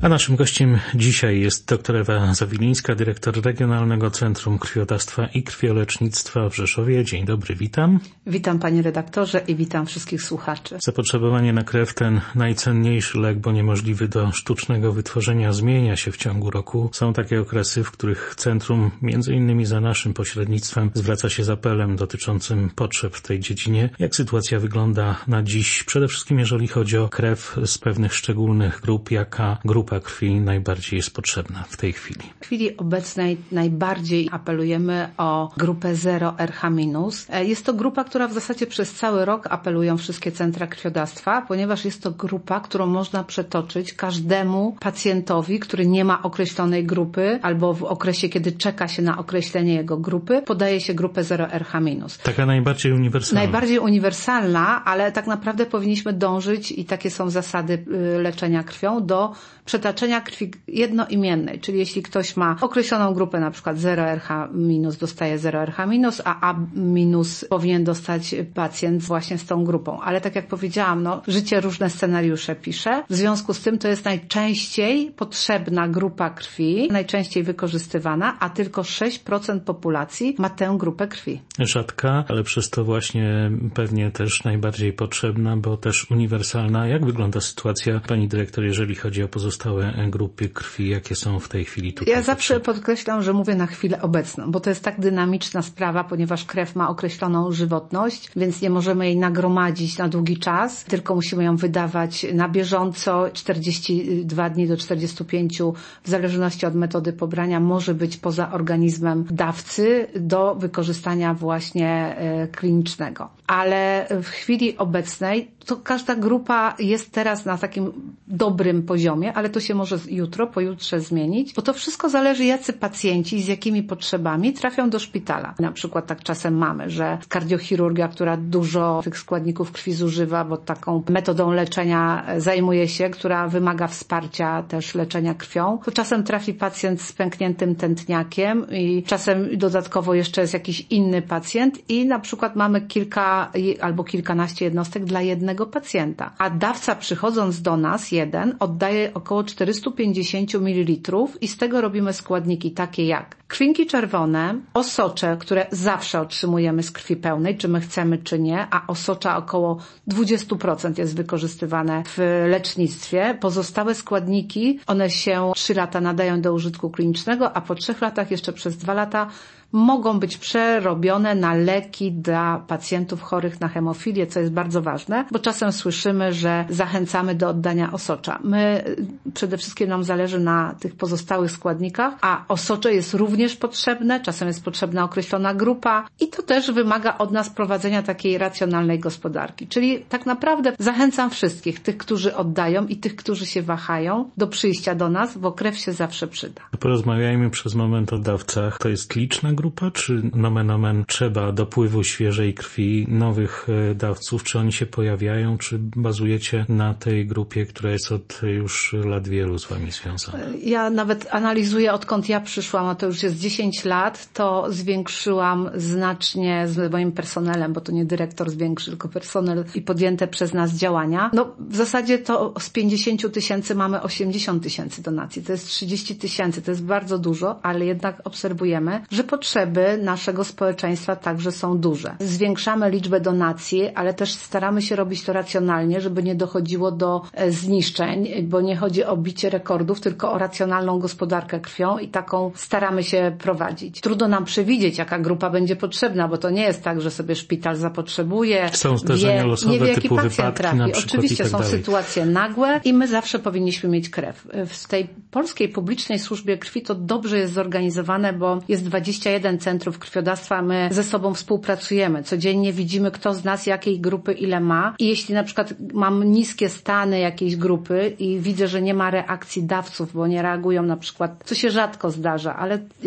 A naszym gościem dzisiaj jest dr Ewa Zawilińska, dyrektor Regionalnego Centrum Krwiodawstwa i Krwiolecznictwa w Rzeszowie. Dzień dobry, witam. Witam panie redaktorze i witam wszystkich słuchaczy. Zapotrzebowanie na krew, ten najcenniejszy lek, bo niemożliwy do sztucznego wytworzenia, zmienia się w ciągu roku. Są takie okresy, w których centrum, między innymi za naszym pośrednictwem, zwraca się z apelem dotyczącym potrzeb w tej dziedzinie. Jak sytuacja wygląda na dziś? Przede wszystkim jeżeli chodzi o krew z pewnych szczególnych grup, jaka grupa krwi najbardziej jest potrzebna w tej chwili? W chwili obecnej najbardziej apelujemy o grupę 0RH-. Jest to grupa, która w zasadzie przez cały rok apelują wszystkie centra krwiodawstwa, ponieważ jest to grupa, którą można przetoczyć każdemu pacjentowi, który nie ma określonej grupy, albo w okresie, kiedy czeka się na określenie jego grupy, podaje się grupę 0RH-. Taka najbardziej uniwersalna. Najbardziej uniwersalna, ale tak naprawdę powinniśmy dążyć, i takie są zasady leczenia krwią, do przetaczenia krwi jednoimiennej, czyli jeśli ktoś ma określoną grupę, na przykład 0RH-, dostaje 0RH-, a A- powinien dostać pacjent właśnie z tą grupą. Ale tak jak powiedziałam, życie różne scenariusze pisze. W związku z tym to jest najczęściej potrzebna grupa krwi, najczęściej wykorzystywana, a tylko 6% populacji ma tę grupę krwi. Rzadka, ale przez to właśnie pewnie też najbardziej potrzebna, bo też uniwersalna. Jak wygląda sytuacja, pani dyrektor, jeżeli chodzi o pozostałe grupy krwi, jakie są w tej chwili tutaj? Ja zawsze podkreślam, że mówię na chwilę obecną, bo to jest tak dynamiczna sprawa, ponieważ krew ma określoną żywotność, więc nie możemy jej nagromadzić na długi czas, tylko musimy ją wydawać na bieżąco. 42 dni do 45, w zależności od metody pobrania, może być poza organizmem dawcy do wykorzystania właśnie klinicznego. Ale w chwili obecnej to każda grupa jest teraz na takim dobrym poziomie, ale to się może jutro, pojutrze zmienić, bo to wszystko zależy, jacy pacjenci z jakimi potrzebami trafią do szpitala. Na przykład tak czasem mamy, że kardiochirurgia, która dużo tych składników krwi zużywa, bo taką metodą leczenia zajmuje się, która wymaga wsparcia też leczenia krwią, to czasem trafi pacjent z pękniętym tętniakiem i czasem dodatkowo jeszcze jest jakiś inny pacjent i na przykład mamy kilka albo kilkanaście jednostek dla jednego pacjenta. A dawca, przychodząc do nas, jeden, oddaje około 450 ml i z tego robimy składniki takie jak krwinki czerwone, osocze, które zawsze otrzymujemy z krwi pełnej, czy my chcemy, czy nie, a osocza około 20% jest wykorzystywane w lecznictwie. Pozostałe składniki, one się 3 lata nadają do użytku klinicznego, a po 3 latach, jeszcze przez 2 lata, mogą być przerobione na leki dla pacjentów chorych na hemofilię, co jest bardzo ważne, bo czasem słyszymy, że zachęcamy do oddania osocza. Przede wszystkim nam zależy na tych pozostałych składnikach, a osocze jest również potrzebne, czasem jest potrzebna określona grupa i to też wymaga od nas prowadzenia takiej racjonalnej gospodarki. Czyli tak naprawdę zachęcam wszystkich, tych, którzy oddają i tych, którzy się wahają, do przyjścia do nas, bo krew się zawsze przyda. Porozmawiajmy przez moment o dawcach. To jest liczna grupa, czy nomen omen trzeba dopływu świeżej krwi, nowych dawców, czy oni się pojawiają, czy bazujecie na tej grupie, która jest od już lat wielu z wami związana? Ja nawet analizuję, odkąd ja przyszłam, a to już jest 10 lat, to zwiększyłam znacznie z moim personelem, bo to nie dyrektor zwiększy, tylko personel i podjęte przez nas działania. W zasadzie to z 50 000 mamy 80 000 donacji. To jest 30 000, to jest bardzo dużo, ale jednak obserwujemy, że potrzeby naszego społeczeństwa także są duże. Zwiększamy liczbę donacji, ale też staramy się robić to racjonalnie, żeby nie dochodziło do zniszczeń, bo nie chodzi o bicie rekordów, tylko o racjonalną gospodarkę krwią i taką staramy się prowadzić. Trudno nam przewidzieć, jaka grupa będzie potrzebna, bo to nie jest tak, że sobie szpital zapotrzebuje, są zdarzenia losowe, nie wie, jaki typu pacjent wypadki trafi. na przykład. Oczywiście tak są dalej. sytuacje nagłe i my zawsze powinniśmy mieć krew. W tej polskiej publicznej służbie krwi to dobrze jest zorganizowane, bo jest 21 centrów krwiodawstwa, my ze sobą współpracujemy. Codziennie widzimy, kto z nas jakiej grupy ile ma i jeśli na przykład mam niskie stany jakiejś grupy i widzę, że nie ma reakcji dawców, bo nie reagują na przykład, co się rzadko zdarza, ale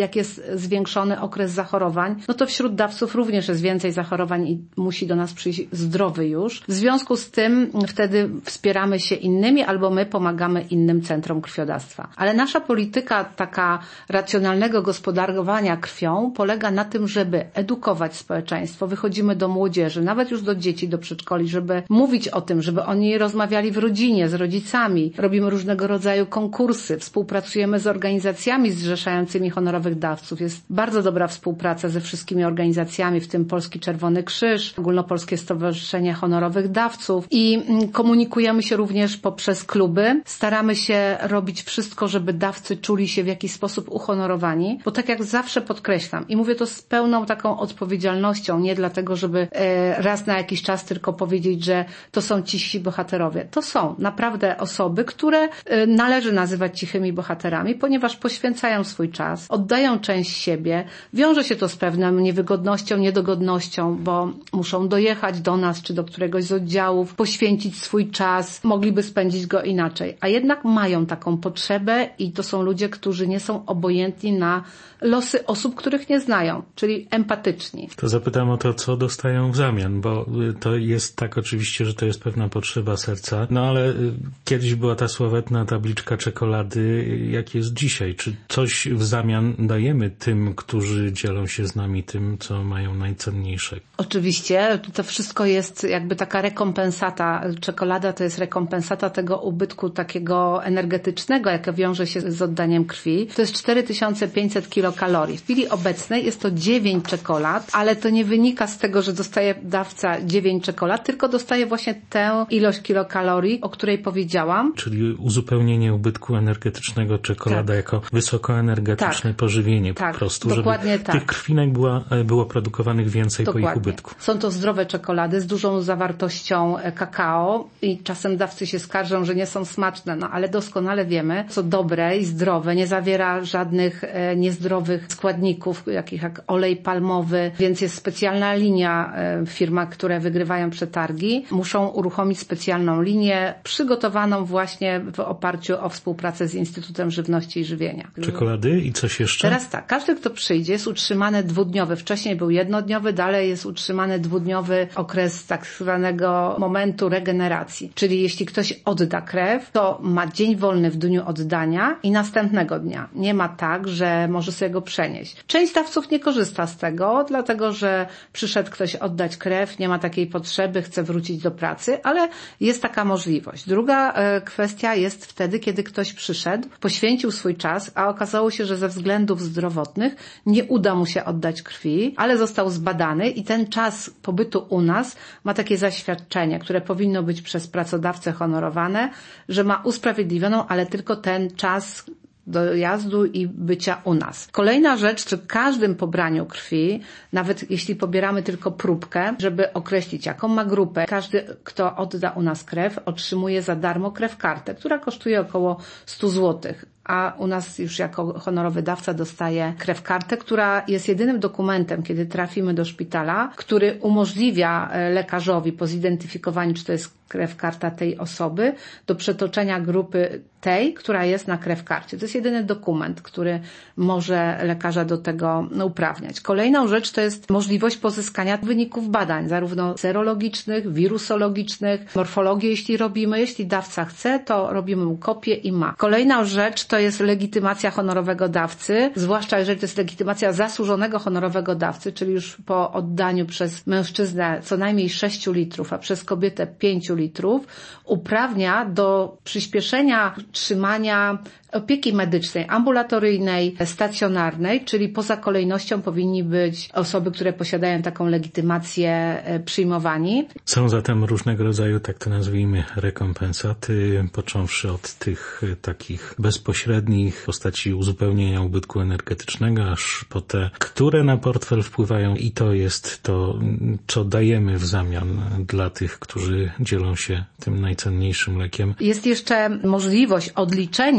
jak jest zwiększony okres zachorowań, no to wśród dawców również jest więcej zachorowań i musi do nas przyjść zdrowy już. W związku z tym wtedy wspieramy się innymi albo my pomagamy innym centrom krwiodawstwa. Ale nasza polityka taka racjonalnego gospodarowania krwią polega na tym, żeby edukować społeczeństwo. Wychodzimy do młodzieży, nawet już do dzieci, do przedszkoli, żeby mówić o tym, żeby oni rozmawiali w rodzinie, z rodzicami. Robimy różnego rodzaju konkursy, współpracujemy z organizacjami zrzeszającymi honorowych dawców. Jest bardzo dobra współpraca ze wszystkimi organizacjami, w tym Polski Czerwony Krzyż, Ogólnopolskie Stowarzyszenie Honorowych Dawców i komunikujemy się również poprzez kluby. Staramy się robić wszystko, żeby dawcy czuli się w jakiś sposób uhonorowani, bo tak jak zawsze podkreślam i mówię to z pełną taką odpowiedzialnością, nie dlatego, żeby raz na jakiś czas tylko powiedzieć, że to są cisi bohaterowie. To są naprawdę osoby, które należy nazywać cichymi bohaterami, ponieważ poświęcają swój czas, oddają część siebie, wiąże się to z pewną niewygodnością, niedogodnością, bo muszą dojechać do nas czy do któregoś z oddziałów, poświęcić swój czas, mogliby spędzić go inaczej, a jednak mają taką potrzebę i to są ludzie, którzy nie są obojętni na losy osób, których nie znają, czyli empatyczni. To zapytam o to, co dostają w zamian, bo to jest tak oczywiście, że to jest pewna potrzeba serca, no ale kiedyś była ta sławetna tabliczka czekolady, jak jest dzisiaj. Czy coś w zamian dajemy tym, którzy dzielą się z nami tym, co mają najcenniejszego? Oczywiście, to wszystko jest jakby taka rekompensata. Czekolada to jest rekompensata tego ubytku takiego energetycznego, jaka wiąże się z oddaniem krwi. To jest 4500 kilokalorii. W chwili obecnej jest to 9 czekolad, ale to nie wynika z tego, że dostaje dawca 9 czekolad, tylko dostaje właśnie tę ilość kilokalorii, o której powiedziałam. Czyli uzupełnienie ubytku energetycznego czekolada jako wysokoenergetyczne pożywienie po prostu, dokładnie żeby tych krwinek było produkowanych więcej po ich ubytku. Są to zdrowe czekolady z dużą zawartością kakao i czasem dawcy się skarżą, że nie są smaczne, no ale doskonale wiemy, co dobre i zdrowe, nie zawiera żadnych niezdrowych składników, jakich jak olej palmowy, więc jest specjalna linia w firmach, które wygrywają przetargi. Muszą uruchomić specjalną linię przygotowaną właśnie w oparciu o współpracę z Instytutem Żywności i Żywienia. Czekolady i coś jeszcze? Teraz tak, każdy, kto przyjdzie, jest utrzymany dwudniowy. Wcześniej był jednodniowy, dalej jest utrzymany dwudniowy okres tak zwanego momentu regeneracji. Czyli jeśli ktoś odda krew, to ma dzień wolny w dniu oddania i następnego dnia. Nie ma tak, że może sobie go przenieść. Część dawców nie korzysta z tego, dlatego że przyszedł ktoś oddać krew, nie ma takiej potrzeby, chce wrócić do pracy, ale jest taka możliwość. Druga kwestia jest wtedy, kiedy ktoś przyszedł, poświęcił swój czas, a okazało się, że ze względów zdrowotnych nie uda mu się oddać krwi, ale został zbadany i ten czas pobytu u nas ma takie zaświadczenie, które powinno być przez pracodawcę honorowane, że ma usprawiedliwioną, ale tylko ten czas dojazdu i bycia u nas. Kolejna rzecz, przy każdym pobraniu krwi, nawet jeśli pobieramy tylko próbkę, żeby określić, jaką ma grupę, każdy, kto odda u nas krew, otrzymuje za darmo krewkartę, która kosztuje około 100 zł. A u nas już jako honorowy dawca dostaje krewkartę, która jest jedynym dokumentem, kiedy trafimy do szpitala, który umożliwia lekarzowi po zidentyfikowaniu, czy to jest krewkarta tej osoby, do przetoczenia grupy tej, która jest na krewkarcie. To jest jedyny dokument, który może lekarza do tego uprawniać. Kolejną rzecz to jest możliwość pozyskania wyników badań, zarówno serologicznych, wirusologicznych, morfologię jeśli robimy. Jeśli dawca chce, to robimy mu kopię i ma. Kolejna rzecz to jest legitymacja honorowego dawcy, zwłaszcza jeżeli to jest legitymacja zasłużonego honorowego dawcy, czyli już po oddaniu przez mężczyznę co najmniej 6 litrów, a przez kobietę 5 litrów, uprawnia do przyspieszenia trzymania opieki medycznej, ambulatoryjnej, stacjonarnej, czyli poza kolejnością powinni być osoby, które posiadają taką legitymację przyjmowani. Są zatem różnego rodzaju, tak to nazwijmy, rekompensaty, począwszy od tych takich bezpośrednich w postaci uzupełnienia ubytku energetycznego, aż po te, które na portfel wpływają i to jest to, co dajemy w zamian dla tych, którzy dzielą się tym najcenniejszym lekiem. Jest jeszcze możliwość odliczenia w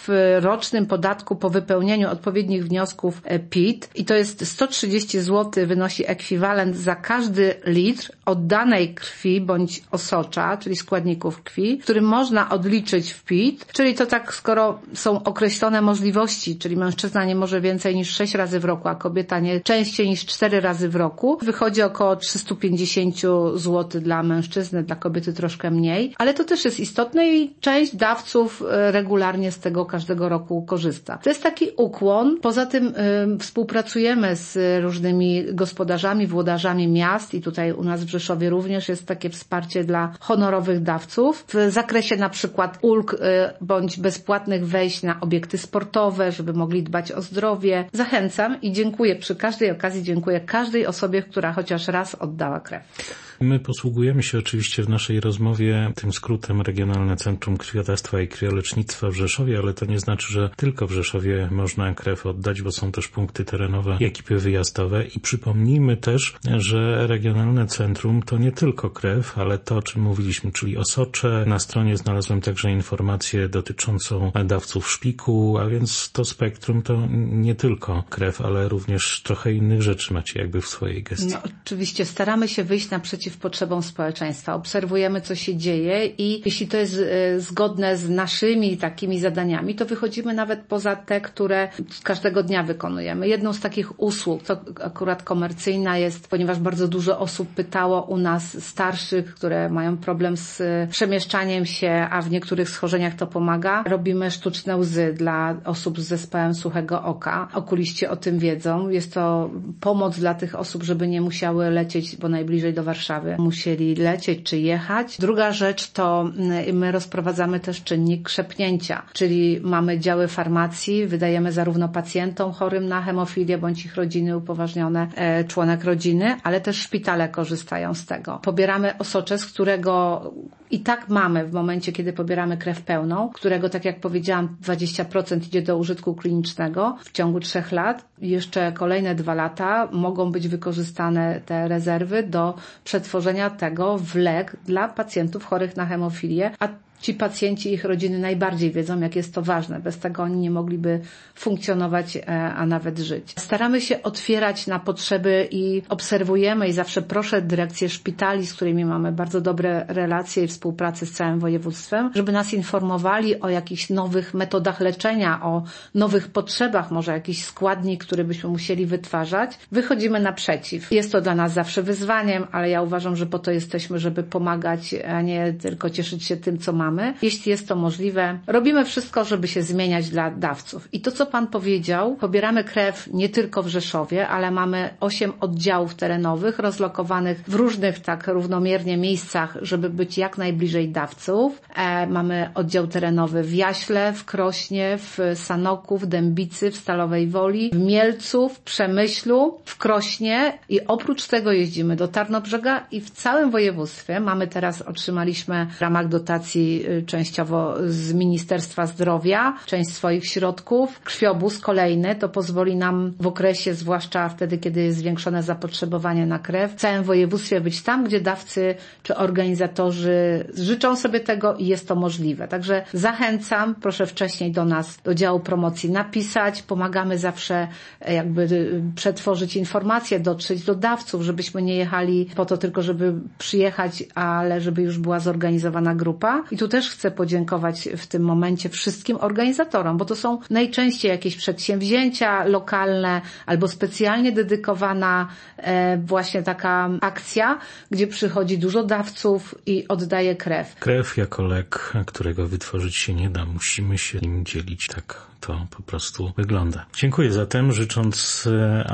w rocznym podatku po wypełnieniu odpowiednich wniosków PIT i to jest 130 zł wynosi ekwiwalent za każdy litr oddanej krwi bądź osocza, czyli składników krwi, który można odliczyć w PIT, czyli to tak, skoro są określone możliwości, czyli mężczyzna nie może więcej niż 6 razy w roku, a kobieta nie częściej niż 4 razy w roku, wychodzi około 350 zł dla mężczyzny, dla kobiety troszkę mniej, ale to też jest istotne i część dawców regularnie z tego każdego roku korzysta. To jest taki ukłon. Poza tym współpracujemy z różnymi gospodarzami, włodarzami miast i tutaj u nas w Rzeszowie również jest takie wsparcie dla honorowych dawców w zakresie na przykład ulg bądź bezpłatnych wejść na obiekty sportowe, żeby mogli dbać o zdrowie. Zachęcam i dziękuję przy każdej okazji, dziękuję każdej osobie, która chociaż raz oddała krew. My posługujemy się oczywiście w naszej rozmowie tym skrótem Regionalne Centrum Krwiodawstwa i Krwiolecznictwa w Rzeszowie, ale to nie znaczy, że tylko w Rzeszowie można krew oddać, bo są też punkty terenowe i ekipy wyjazdowe. I przypomnijmy też, że Regionalne Centrum to nie tylko krew, ale to, o czym mówiliśmy, czyli osocze. Na stronie znalazłem także informację dotyczącą dawców szpiku, a więc to spektrum to nie tylko krew, ale również trochę innych rzeczy macie jakby w swojej gestii. No, oczywiście staramy się wyjść naprzeciw potrzebom społeczeństwa. Obserwujemy, co się dzieje i jeśli to jest zgodne z naszymi takimi zadaniami, to wychodzimy nawet poza te, które każdego dnia wykonujemy. Jedną z takich usług, to akurat komercyjna jest, ponieważ bardzo dużo osób pytało u nas starszych, które mają problem z przemieszczaniem się, a w niektórych schorzeniach to pomaga. Robimy sztuczne łzy dla osób z zespołem suchego oka. Okuliści o tym wiedzą. Jest to pomoc dla tych osób, żeby nie musiały lecieć, bo najbliżej do Warszawy musieli lecieć czy jechać. Druga rzecz to my rozprowadzamy też czynnik krzepnięcia, czyli mamy działy farmacji, wydajemy zarówno pacjentom chorym na hemofilię bądź ich rodziny upoważnione, członek rodziny, ale też szpitale korzystają z tego. Pobieramy osocze, z którego i tak mamy w momencie, kiedy pobieramy krew pełną, którego, tak jak powiedziałam, 20% idzie do użytku klinicznego w ciągu 3 lat. Jeszcze kolejne 2 lata mogą być wykorzystane te rezerwy do przetworzenia tego w lek dla pacjentów chorych na hemofilię, a ci pacjenci i ich rodziny najbardziej wiedzą, jak jest to ważne. Bez tego oni nie mogliby funkcjonować, a nawet żyć. Staramy się otwierać na potrzeby i obserwujemy i zawsze proszę dyrekcję szpitali, z którymi mamy bardzo dobre relacje i współpracę z całym województwem, żeby nas informowali o jakichś nowych metodach leczenia, o nowych potrzebach, może jakiś składnik, który byśmy musieli wytwarzać. Wychodzimy naprzeciw. Jest to dla nas zawsze wyzwaniem, ale ja uważam, że po to jesteśmy, żeby pomagać, a nie tylko cieszyć się tym, co mamy. Jeśli jest to możliwe, robimy wszystko, żeby się zmieniać dla dawców. I to, co Pan powiedział, pobieramy krew nie tylko w Rzeszowie, ale mamy 8 oddziałów terenowych rozlokowanych w różnych tak równomiernie miejscach, żeby być jak najbliżej dawców. Mamy oddział terenowy w Jaśle, w Krośnie, w Sanoku, w Dębicy, w Stalowej Woli, w Mielcu, w Przemyślu, w Krośnie i oprócz tego jeździmy do Tarnobrzega i w całym województwie otrzymaliśmy w ramach dotacji częściowo z Ministerstwa Zdrowia, część swoich środków. Krwiobóz kolejny, to pozwoli nam w okresie, zwłaszcza wtedy, kiedy jest zwiększone zapotrzebowanie na krew, w całym województwie być tam, gdzie dawcy czy organizatorzy życzą sobie tego i jest to możliwe. Także zachęcam, proszę wcześniej do nas, do działu promocji napisać. Pomagamy zawsze jakby przetworzyć informacje, dotrzeć do dawców, żebyśmy nie jechali po to tylko, żeby przyjechać, ale żeby już była zorganizowana grupa. I tu też chcę podziękować w tym momencie wszystkim organizatorom, bo to są najczęściej jakieś przedsięwzięcia lokalne albo specjalnie dedykowana właśnie taka akcja, gdzie przychodzi dużo dawców i oddaje krew. Krew jako lek, którego wytworzyć się nie da, musimy się nim dzielić. Tak to po prostu wygląda. Dziękuję zatem, życząc,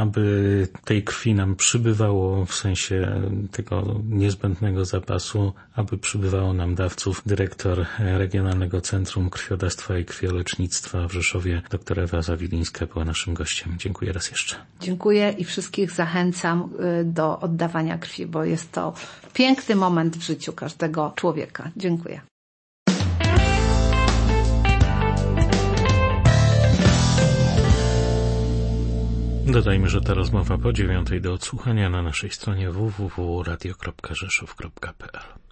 aby tej krwi nam przybywało, w sensie tego niezbędnego zapasu, aby przybywało nam dawców. Dyrektor Regionalnego Centrum Krwiodawstwa i Krwiolecznictwa w Rzeszowie, dr Ewa Zawilińska, była naszym gościem. Dziękuję raz jeszcze. Dziękuję i wszystkich zachęcam do oddawania krwi, bo jest to piękny moment w życiu każdego człowieka. Dziękuję. Dodajmy, że ta rozmowa po 9:00 do odsłuchania na naszej stronie www.radio.rzeszów.pl.